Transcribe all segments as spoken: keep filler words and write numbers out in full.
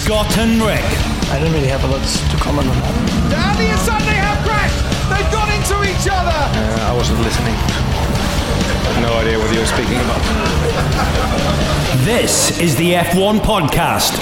Scott and Rick. I don't really have a lot to comment on that. Andy and Sunday have crashed! They've gone into each other! Uh, I wasn't listening. No idea what you were speaking about. This is the F one podcast.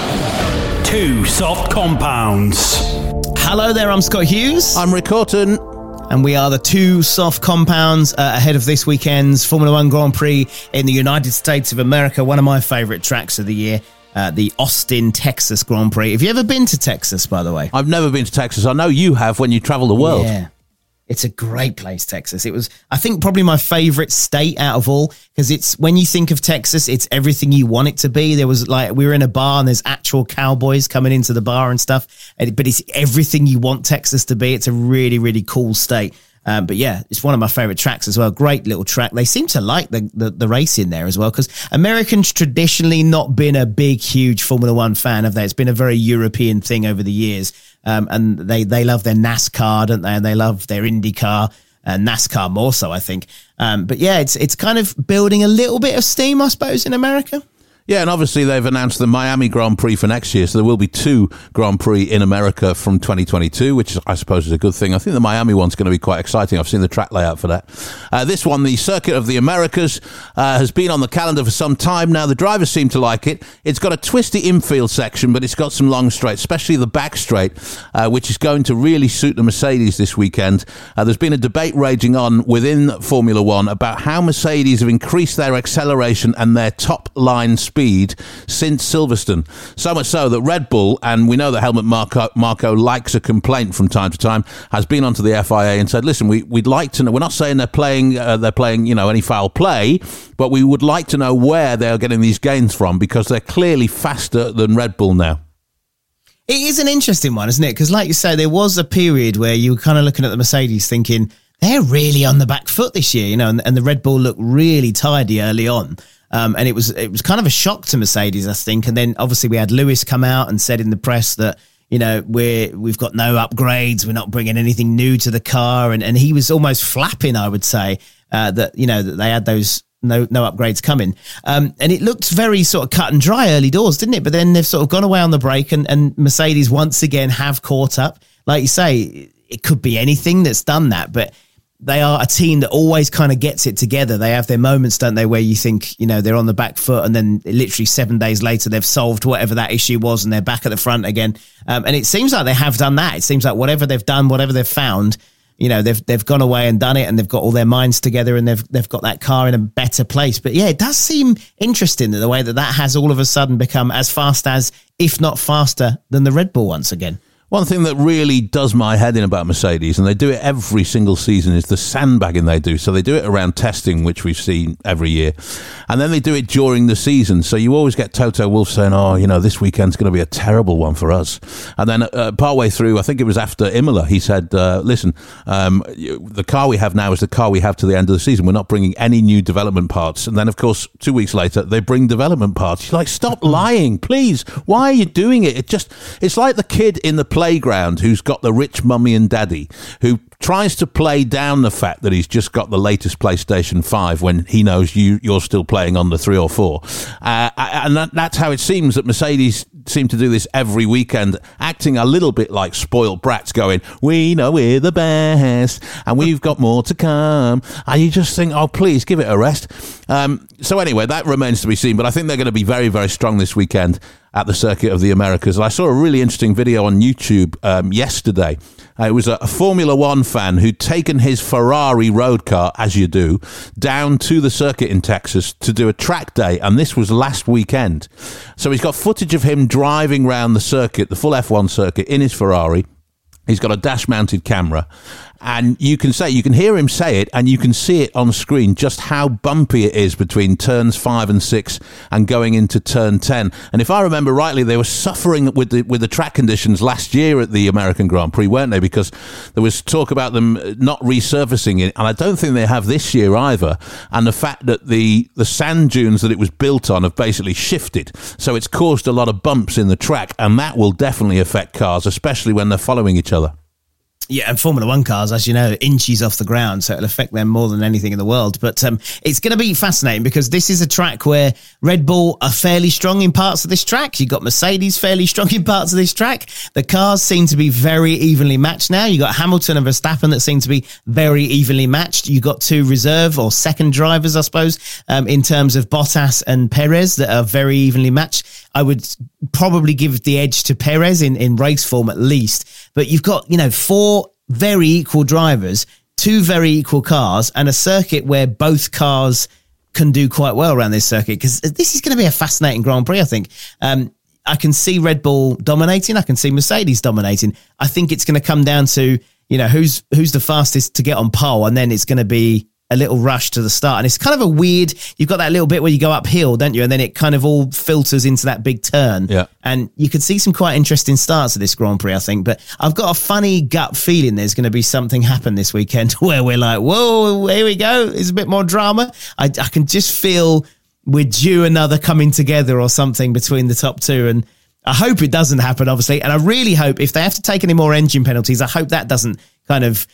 Two soft compounds. Hello there, I'm Scott Hughes. I'm Rick Horton. And we are the two soft compounds uh, ahead of this weekend's Formula One Grand Prix in the United States of America. One of my favourite tracks of the year, uh, the Austin, Texas Grand Prix. Have you ever been to Texas, by the way? I've never been to Texas. I know you have when you travel the world. Yeah. It's a great place, Texas. It was, I think, probably my favourite state out of all, because it's, when you think of Texas, it's everything you want it to be. There was like, we were in a bar and there's actual cowboys coming into the bar and stuff, and, but it's everything you want Texas to be. It's a really, really cool state. Um, but yeah, it's one of my favourite tracks as well. Great little track. They seem to like the, the, the race in there as well, because Americans traditionally not been a big, huge Formula One fan, have they? It's been a very European thing over the years. Um, and they, they love their NASCAR, don't they? And they love their IndyCar, and NASCAR more so, I think. Um, but yeah, it's it's kind of building a little bit of steam, I suppose, in America. Yeah, and obviously they've announced the Miami Grand Prix for next year, so there will be two Grand Prix in America from twenty twenty-two, which I suppose is a good thing. I think the Miami one's going to be quite exciting. I've seen the track layout for that. Uh, this one, the Circuit of the Americas, uh, has been on the calendar for some time now. The drivers seem to like it. It's got a twisty infield section, but it's got some long straights, especially the back straight, uh, which is going to really suit the Mercedes this weekend. Uh, there's been a debate raging on within Formula One about how Mercedes have increased their acceleration and their top line speed speed since Silverstone. So much so that Red Bull, and we know that Helmut Marko, Marko likes a complaint from time to time, has been onto the F I A and said, listen, we, we'd like to know, we're not saying they're playing, uh, they're playing, you know, any foul play, but we would like to know where they're getting these gains from, because they're clearly faster than Red Bull now. It is an interesting one, isn't it? Because like you say, there was a period where you were kind of looking at the Mercedes thinking, they're really on the back foot this year, you know, and, and the Red Bull looked really tidy early on. Um, and it was it was kind of a shock to Mercedes, I think. And then obviously we had Lewis come out and said in the press that, you know, we're, we've got no upgrades. We're not bringing anything new to the car. And, and he was almost flapping, I would say, uh, that, you know, that they had those no no upgrades coming. Um, and it looked very sort of cut and dry early doors, didn't it? But then they've sort of gone away on the break, and, and Mercedes once again have caught up. Like you say, it could be anything that's done that, but they are a team that always kind of gets it together. They have their moments, don't they, where you think, you know, they're on the back foot, and then literally seven days later, they've solved whatever that issue was and they're back at the front again. Um, and it seems like they have done that. It seems like whatever they've done, whatever they've found, you know, they've they've gone away and done it, and they've got all their minds together, and they've they've got that car in a better place. But yeah, it does seem interesting that the way that that has all of a sudden become as fast as, if not faster than the Red Bull once again. One thing that really does my head in about Mercedes, and they do it every single season, is the sandbagging they do. So they do it around testing, which we've seen every year. And then they do it during the season. So you always get Toto Wolff saying, oh, you know, this weekend's going to be a terrible one for us. And then uh, partway through, I think it was after Imola, he said, uh, listen, um, the car we have now is the car we have to the end of the season. We're not bringing any new development parts. And then, of course, two weeks later, they bring development parts. You're like, stop lying, please. Why are you doing it? It just, it's like the kid in the playground who's got the rich mummy and daddy, who tries to play down the fact that he's just got the latest PlayStation five when he knows you, you're still playing on the three or four. Uh, and that, that's how it seems that Mercedes seem to do this every weekend, acting a little bit like spoiled brats, going, we know we're the best and we've got more to come. And you just think, oh, please give it a rest. Um, so anyway, that remains to be seen, but I think they're going to be very, very strong this weekend at the Circuit of the Americas. And I saw a really interesting video on YouTube um, yesterday. Uh, it was a, a Formula One fan who'd taken his Ferrari road car, as you do, down to the circuit in Texas to do a track day, and this was last weekend. So he's got footage of him driving around the circuit, the full F one circuit, in his Ferrari. He's got a dash-mounted camera, and you can say, you can hear him say it, and you can see it on screen just how bumpy it is between turns five and six and going into turn ten. And if I remember rightly, they were suffering with the with the track conditions last year at the American Grand Prix, weren't they? Because there was talk about them not resurfacing it, and I don't think they have this year either. And the fact that the the sand dunes that it was built on have basically shifted, so it's caused a lot of bumps in the track, and that will definitely affect cars, especially when they're following each other. Yeah, and Formula One cars, as you know, inches off the ground, so it'll affect them more than anything in the world. But um, it's going to be fascinating because this is a track where Red Bull are fairly strong in parts of this track. You've got Mercedes fairly strong in parts of this track. The cars seem to be very evenly matched now. You've got Hamilton and Verstappen that seem to be very evenly matched. You've got two reserve or second drivers, I suppose, um, in terms of Bottas and Perez that are very evenly matched. I would probably give the edge to Perez in, in race form at least. But you've got, you know, four very equal drivers, two very equal cars, and a circuit where both cars can do quite well around this circuit, because this is going to be a fascinating Grand Prix, I think. Um, I can see Red Bull dominating. I can see Mercedes dominating. I think it's going to come down to, you know, who's who's the fastest to get on pole, and then it's going to be a little rush to the start. And it's kind of a weird, you've got that little bit where you go uphill, don't you? And then it kind of all filters into that big turn. Yeah. And you could see some quite interesting starts of this Grand Prix, I think. But I've got a funny gut feeling there's going to be something happen this weekend where we're like, whoa, here we go. It's a bit more drama. I, I can just feel we're due another coming together or something between the top two. And I hope it doesn't happen, obviously. And I really hope if they have to take any more engine penalties, I hope that doesn't kind of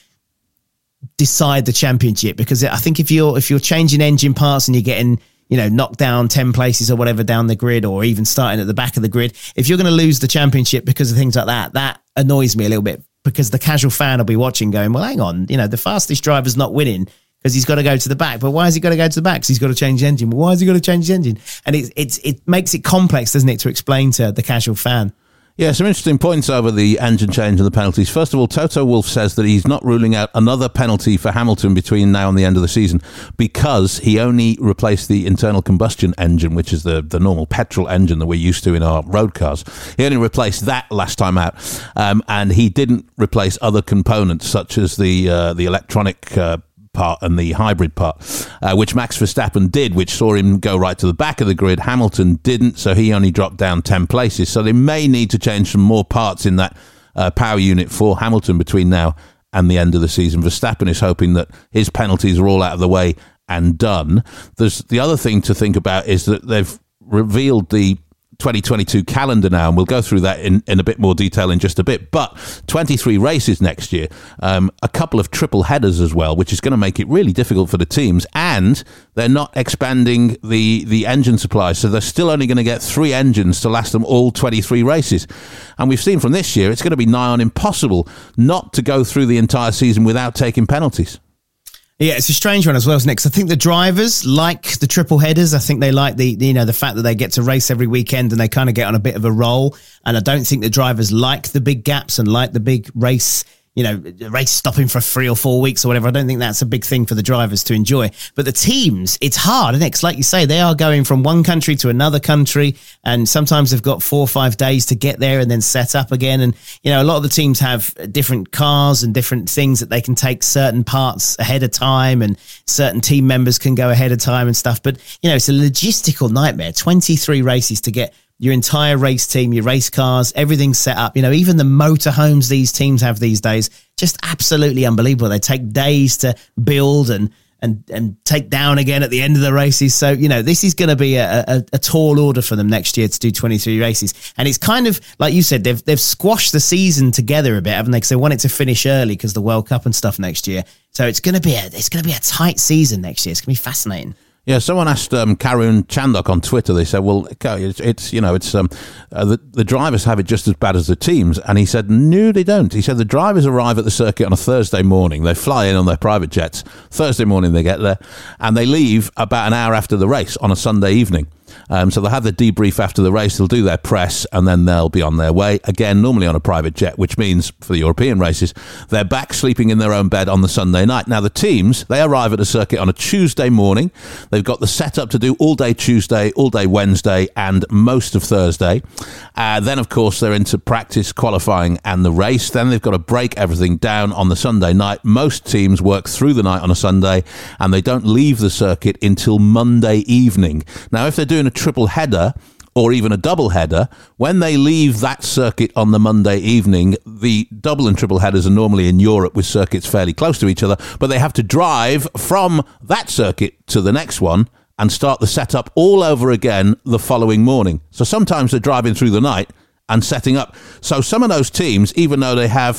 decide the championship, because I think if you're if you're changing engine parts and you're getting, you know, knocked down ten places or whatever down the grid, or even starting at the back of the grid, if you're going to lose the championship because of things like that, that annoys me a little bit, because the casual fan will be watching going, well, hang on, you know, the fastest driver's not winning because he's got to go to the back. But why has he got to go to the back? Because he's got to change the engine. Well, why has he got to change the engine? And it, it's it makes it complex, doesn't it, to explain to the casual fan. Yeah, some interesting points over the engine change and the penalties. First of all, Toto Wolff says that he's not ruling out another penalty for Hamilton between now and the end of the season, because he only replaced the internal combustion engine, which is the, the normal petrol engine that we're used to in our road cars. He only replaced that last time out, um, and he didn't replace other components such as the uh, the electronic uh, part and the hybrid part, uh, which Max Verstappen did, which saw him go right to the back of the grid. Hamilton didn't, so he only dropped down ten places. So they may need to change some more parts in that uh, power unit for Hamilton between now and the end of the season. Verstappen is hoping that his penalties are all out of the way and done. There's the other thing to think about is that they've revealed the twenty twenty-two calendar now, and we'll go through that in, in a bit more detail in just a bit, but twenty-three races next year, um, a couple of triple headers as well, which is going to make it really difficult for the teams, and they're not expanding the, the engine supply, so they're still only going to get three engines to last them all twenty-three races. And we've seen from this year, it's going to be nigh on impossible not to go through the entire season without taking penalties. Yeah, it's a strange one as well, isn't it? 'Cause I think the drivers like the triple headers. I think they like the, you know, the fact that they get to race every weekend and they kind of get on a bit of a roll. And I don't think the drivers like the big gaps and like the big race, you know, race stopping for three or four weeks or whatever. I don't think that's a big thing for the drivers to enjoy. But the teams, it's hard, isn't it? 'Cause like you say, they are going from one country to another country, and sometimes they've got four or five days to get there and then set up again. And, you know, a lot of the teams have different cars and different things that they can take certain parts ahead of time, and certain team members can go ahead of time and stuff. But, you know, it's a logistical nightmare. twenty-three races to get your entire race team, your race cars, everything's set up. You know, even the motorhomes these teams have these days, just absolutely unbelievable. They take days to build and and and take down again at the end of the races. So, you know, this is going to be a, a, a tall order for them next year to do twenty-three races. And it's kind of, like you said, they've they've squashed the season together a bit, haven't they? Because they want it to finish early because the World Cup and stuff next year. So it's going to be a, it's going to be a tight season next year. It's going to be fascinating. Yeah, someone asked um, Karun Chandok on Twitter. They said, "Well, it's, it's you know, it's um, uh, the the drivers have it just as bad as the teams." And he said, "No, they don't." He said the drivers arrive at the circuit on a Thursday morning. They fly in on their private jets. Thursday morning they get there, and they leave about an hour after the race on a Sunday evening. Um, so they'll have the debrief after the race, they'll do their press, and then they'll be on their way, again, normally on a private jet, which means for the European races, they're back sleeping in their own bed on the Sunday night. Now, the teams, they arrive at the circuit on a Tuesday morning. They've got the setup to do all day Tuesday, all day Wednesday, and most of Thursday. Uh, then, of course, they're into practice, qualifying, and the race. Then they've got to break everything down on the Sunday night. Most teams work through the night on a Sunday, and they don't leave the circuit until Monday evening. Now, if they're doing a triple header or even a double header, when they leave that circuit on the Monday evening, the double and triple headers are normally in Europe with circuits fairly close to each other, but they have to drive from that circuit to the next one and start the setup all over again the following morning. So sometimes they're driving through the night and setting up. So some of those teams, even though they have,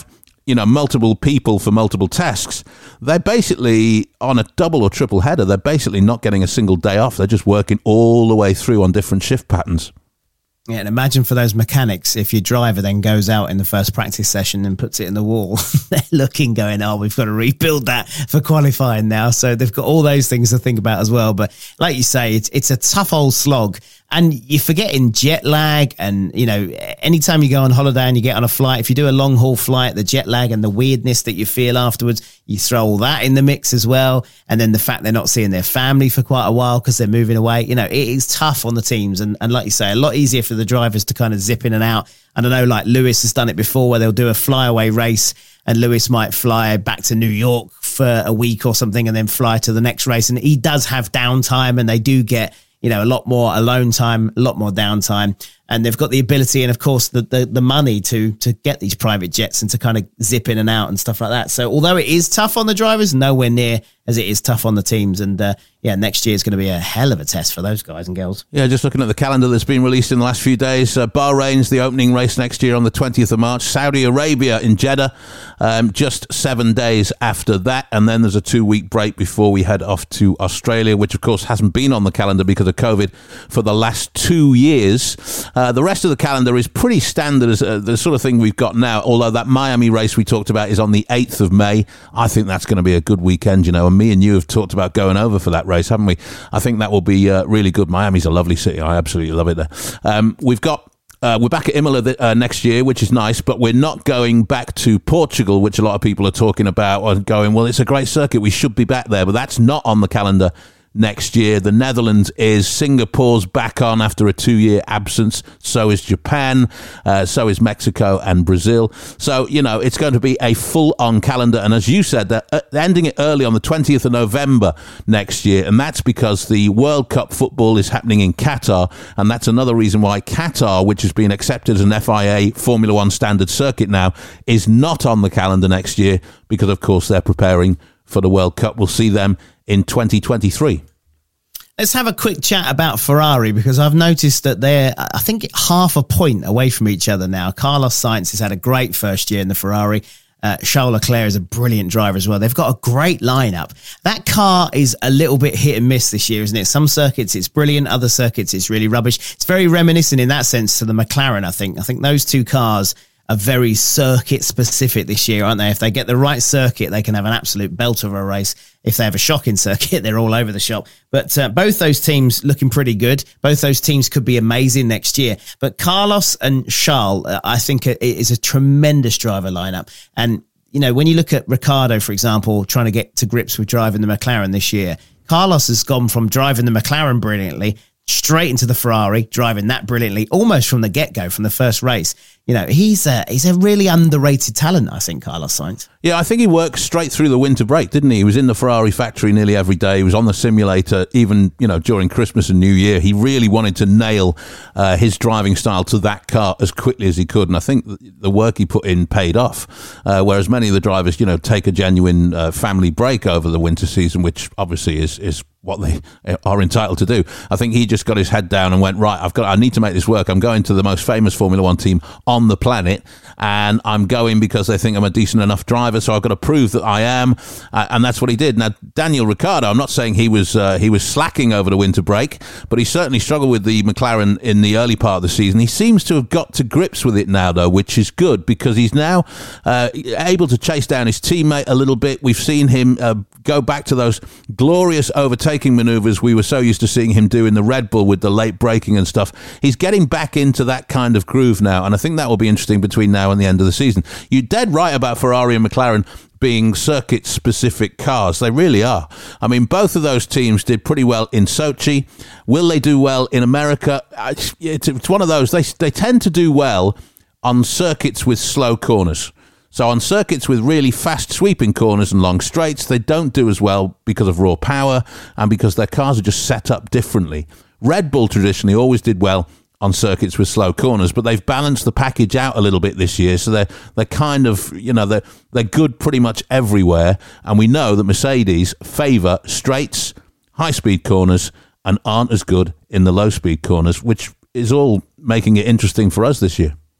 you know, multiple people for multiple tasks, they're basically on a double or triple header. They're basically not getting a single day off. They're just working all the way through on different shift patterns. Yeah, and imagine for those mechanics, if your driver then goes out in the first practice session and puts it in the wall, they're looking, going, oh, we've got to rebuild that for qualifying now. So they've got all those things to think about as well. But like you say, it's it's a tough old slog. And you're forgetting jet lag and, you know, anytime you go on holiday and you get on a flight, if you do a long haul flight, the jet lag and the weirdness that you feel afterwards, you throw all that in the mix as well. And then the fact they're not seeing their family for quite a while because they're moving away, you know, it is tough on the teams. And, and like you say, a lot easier for the drivers to kind of zip in and out. And I know like Lewis has done it before where they'll do a flyaway race and Lewis might fly back to New York for a week or something and then fly to the next race. And he does have downtime and they do get, you know, a lot more alone time, a lot more downtime. And they've got the ability and, of course, the, the, the money to to get these private jets and to kind of zip in and out and stuff like that. So although it is tough on the drivers, nowhere near as it is tough on the teams. And, uh, yeah, next year is going to be a hell of a test for those guys and girls. Yeah, just looking at the calendar that's been released in the last few days, uh, Bahrain's the opening race next year on the twentieth of March. Saudi Arabia in Jeddah, um, just seven days after that. And then there's a two-week break before we head off to Australia, which, of course, hasn't been on the calendar because of COVID for the last two years. Uh, the rest of the calendar is pretty standard as uh, the sort of thing we've got now, although that Miami race we talked about is on the eighth of May. I think that's going to be a good weekend, you know, and me and you have talked about going over for that race, haven't we? I think that will be uh, really good. Miami's a lovely city. I absolutely love it there. Um, we've got Uh, we're back at Imola th- uh, next year, which is nice, but we're not going back to Portugal, which a lot of people are talking about and going, well, it's a great circuit. We should be back there, but that's not on the calendar next year. The Netherlands is. Singapore's back on after a two-year absence. So is Japan. Uh, so is Mexico and Brazil. So, you know, it's going to be a full-on calendar. And as you said, they're uh, ending it early on the twentieth of November next year. And that's because the World Cup football is happening in Qatar. And that's another reason why Qatar, which has been accepted as an F I A Formula One standard circuit now, is not on the calendar next year because, of course, they're preparing for the World Cup. We'll see them in twenty twenty-three. Let's have a quick chat about Ferrari because I've noticed that they're, I think, half a point away from each other now. Carlos Sainz has had a great first year in the Ferrari. Uh, Charles Leclerc is a brilliant driver as well. They've got a great lineup. That car is a little bit hit and miss this year, isn't it? Some circuits it's brilliant, other circuits it's really rubbish. It's very reminiscent in that sense to the McLaren, I think. I think those two cars are very circuit specific this year, aren't they? If they get the right circuit, they can have an absolute belter of a race. If they have a shocking circuit, they're all over the shop. But uh, both those teams looking pretty good. Both those teams could be amazing next year. But Carlos and Charles, uh, I think it is a tremendous driver lineup. And, you know, when you look at Ricciardo, for example, trying to get to grips with driving the McLaren this year, Carlos has gone from driving the McLaren brilliantly straight into the Ferrari, driving that brilliantly, almost from the get-go, from the first race. You know, he's a, he's a really underrated talent, I think, Carlos Sainz. Yeah, I think he worked straight through the winter break, didn't he? He was in the Ferrari factory nearly every day. He was on the simulator, even, you know, during Christmas and New Year. He really wanted to nail uh, his driving style to that car as quickly as he could. And I think the work he put in paid off. Uh, whereas many of the drivers, you know, take a genuine uh, family break over the winter season, which obviously is, is what they are entitled to do. I think he just got his head down and went, right, I've got, I need to make this work. I'm going to the most famous Formula One team on the planet, and I'm going because they think I'm a decent enough driver, so I've got to prove that I am, uh, and that's what he did. Now, Daniel Ricciardo, I'm not saying he was uh, he was slacking over the winter break, but he certainly struggled with the McLaren in the early part of the season. He seems to have got to grips with it now, though, which is good, because he's now uh, able to chase down his teammate a little bit. We've seen him uh, go back to those glorious overtaking maneuvers we were so used to seeing him do in the Red Bull with the late braking and stuff. He's getting back into that kind of groove now, and I think that will be interesting between now and the end of the season. You're dead right about Ferrari and McLaren being circuit-specific cars. They really are. I mean, both of those teams did pretty well in Sochi. Will they do well in America? It's one of those. They, they tend to do well on circuits with slow corners. So on circuits with really fast sweeping corners and long straights, they don't do as well because of raw power and because their cars are just set up differently. Red Bull traditionally always did well on circuits with slow corners, but they've balanced the package out a little bit this year. So they're, they're kind of, you know, they're, they're good pretty much everywhere. And we know that Mercedes favour straights, high-speed corners, and aren't as good in the low-speed corners, which is all making it interesting for us this year.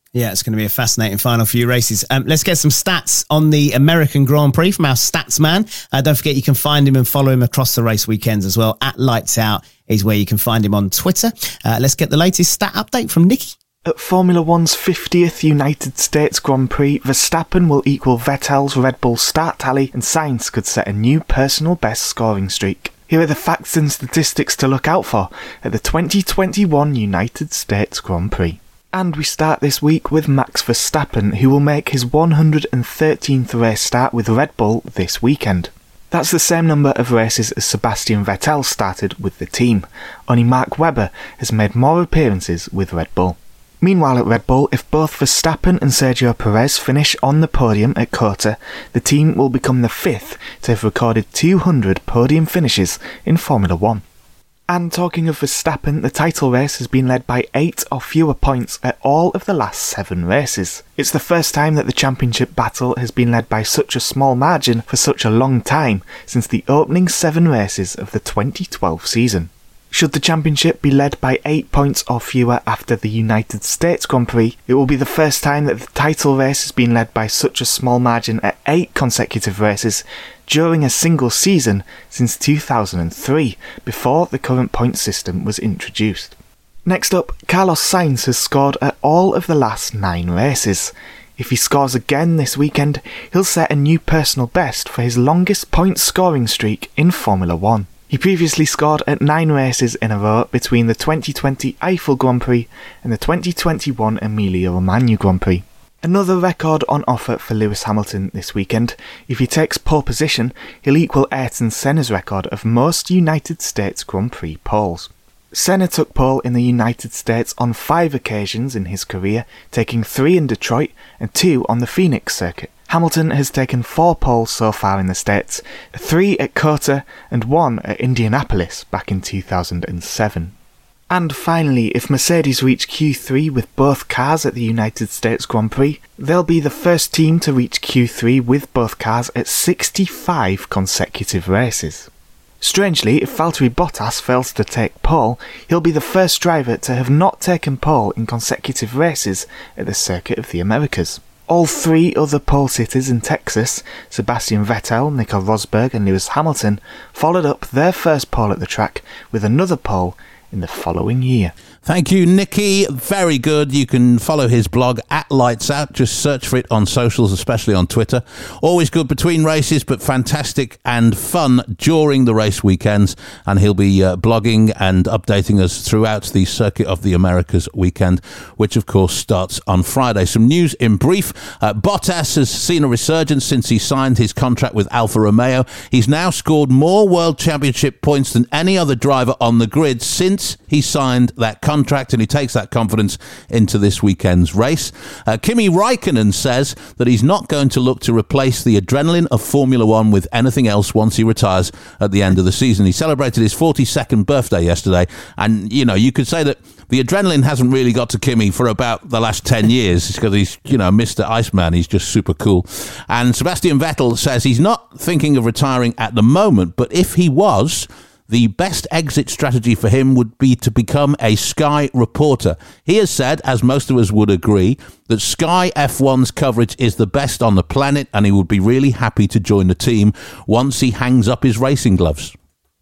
Yeah, it's going to be a fascinating final few races. Um, let's get some stats on the American Grand Prix from our stats man. Uh, don't forget you can find him and follow him across the race weekends as well. At Lights Out is where you can find him on Twitter. Uh, let's get the latest stat update from Nicky. At Formula One's fiftieth United States Grand Prix, Verstappen will equal Vettel's Red Bull start tally and Sainz could set a new personal best scoring streak. Here are the facts and statistics to look out for at the twenty twenty-one United States Grand Prix. And we start this week with Max Verstappen, who will make his one hundred thirteenth race start with Red Bull this weekend. That's the same number of races as Sebastian Vettel started with the team. Only Mark Webber has made more appearances with Red Bull. Meanwhile at Red Bull, if both Verstappen and Sergio Perez finish on the podium at COTA, the team will become the fifth to have recorded two hundred podium finishes in Formula One. And talking of Verstappen, the title race has been led by eight or fewer points at all of the last seven races. It's the first time that the championship battle has been led by such a small margin for such a long time since the opening seven races of the twenty twelve season. Should the championship be led by eight points or fewer after the United States Grand Prix, it will be the first time that the title race has been led by such a small margin at eight consecutive races during a single season since two thousand three, before the current point system was introduced. Next up, Carlos Sainz has scored at all of the last nine races. If he scores again this weekend, he'll set a new personal best for his longest point scoring streak in Formula One. He previously scored at nine races in a row between the twenty twenty Eiffel Grand Prix and the twenty twenty-one Emilia-Romagna Grand Prix. Another record on offer for Lewis Hamilton this weekend. If he takes pole position, he'll equal Ayrton Senna's record of most United States Grand Prix poles. Senna took pole in the United States on five occasions in his career, taking three in Detroit and two on the Phoenix circuit. Hamilton has taken four poles so far in the States, three at COTA and one at Indianapolis back in two thousand seven. And finally, if Mercedes reach Q three with both cars at the United States Grand Prix, they'll be the first team to reach Q three with both cars at sixty-five consecutive races. Strangely, if Valtteri Bottas fails to take pole, he'll be the first driver to have not taken pole in consecutive races at the Circuit of the Americas. All three other pole sitters in Texas, Sebastian Vettel, Nico Rosberg and Lewis Hamilton, followed up their first pole at the track with another pole in the following year. Thank you, Nicky. Very good. You can follow his blog at Lights Out. Just search for it on socials, especially on Twitter. Always good between races, but fantastic and fun during the race weekends. And he'll be uh, blogging and updating us throughout the Circuit of the Americas weekend, which of course starts on Friday. Some news in brief. Uh, Bottas has seen a resurgence since he signed his contract with Alfa Romeo. He's now scored more World Championship points than any other driver on the grid since he signed that contract, and he takes that confidence into this weekend's race. Uh, Kimi Raikkonen says that he's not going to look to replace the adrenaline of Formula One with anything else once he retires at the end of the season. He celebrated his forty-second birthday yesterday, and, you know, you could say that the adrenaline hasn't really got to Kimi for about the last ten years because he's, you know, Mister Iceman. He's just super cool. And Sebastian Vettel says he's not thinking of retiring at the moment, but if he was, the best exit strategy for him would be to become a Sky reporter. He has said, as most of us would agree, that Sky F one's coverage is the best on the planet, and he would be really happy to join the team once he hangs up his racing gloves.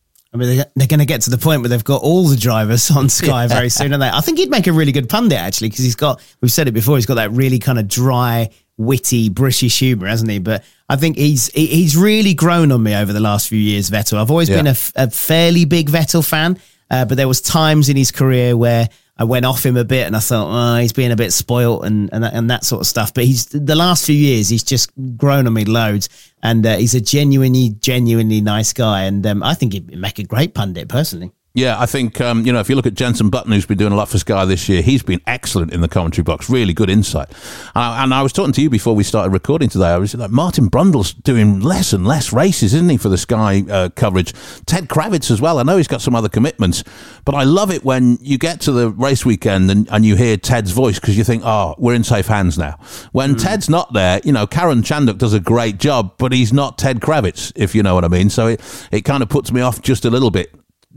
I mean, they're going to get to the point where they've got all the drivers on Sky yeah. very soon, aren't they? I think he'd make a really good pundit, actually, because he's got, we've said it before, he's got that really kind of dry, witty British humour, hasn't he? But I think he's he's really grown on me over the last few years, Vettel. I've always yeah. been a, a fairly big Vettel fan, uh, but there was times in his career where I went off him a bit and I thought, oh, he's being a bit spoilt and and that, and that sort of stuff. But he's the last few years, he's just grown on me loads, and uh, he's a genuinely, genuinely nice guy. And um, I think he'd make a great pundit, personally. Yeah, I think, um, you know, if you look at Jenson Button, who's been doing a lot for Sky this year, he's been excellent in the commentary box, really good insight. Uh, and I was talking to you before we started recording today, I was like, Martin Brundle's doing less and less races, isn't he, for the Sky uh, coverage? Ted Kravitz as well. I know he's got some other commitments, but I love it when you get to the race weekend and, and you hear Ted's voice because you think, oh, we're in safe hands now. When mm. Ted's not there, you know, Karen Chanduk does a great job, but he's not Ted Kravitz, if you know what I mean. So it, it kind of puts me off just a little bit.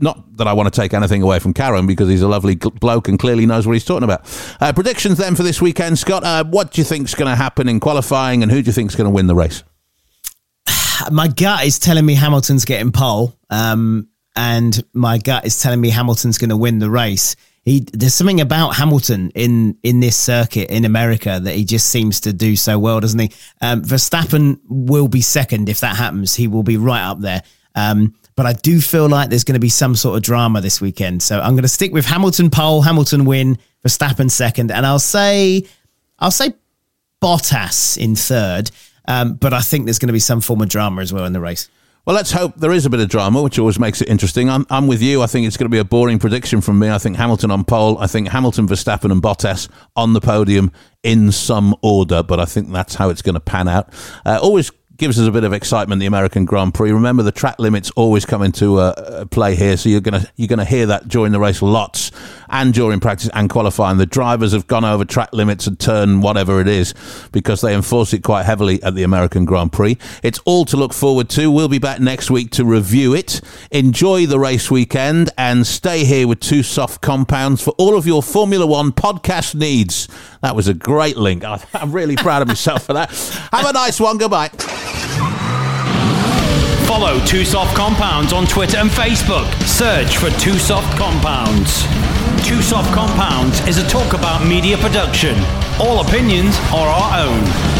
not that I want to take anything away from Karen, because he's a lovely bloke and clearly knows what he's talking about. Uh, predictions then for this weekend, Scott. Uh, what do you think's going to happen in qualifying, and who do you think's going to win the race? My gut is telling me Hamilton's getting pole, um, and my gut is telling me Hamilton's going to win the race. He, there's something about Hamilton in, in this circuit in America that he just seems to do so well, doesn't he? Um, Verstappen will be second if that happens. He will be right up there. Um, but I do feel like there's going to be some sort of drama this weekend. So I'm going to stick with Hamilton pole, Hamilton win, Verstappen second, and I'll say, I'll say Bottas in third. Um, but I think there's going to be some form of drama as well in the race. Well, let's hope there is a bit of drama, which always makes it interesting. I'm, I'm with you. I think it's going to be a boring prediction from me. I think Hamilton on pole. I think Hamilton, Verstappen and Bottas on the podium in some order, but I think that's how it's going to pan out. Uh, always gives us a bit of excitement, the American Grand Prix. Remember, the track limits always come into uh, play here, so you're going to you're going to hear that during the race lots, and during practice and qualifying. The drivers have gone over track limits and turn whatever it is, because they enforce it quite heavily at the American Grand Prix. It's all to look forward to. We'll be back next week to review it. Enjoy the race weekend and stay here with Two Soft Compounds for all of your Formula One podcast needs. That was a great link. I'm really proud of myself for that. Have a nice one. Goodbye. Follow Two Soft Compounds on Twitter and Facebook. Search for Two Soft Compounds. Two Soft Compounds is a talk about media production. All opinions are our own.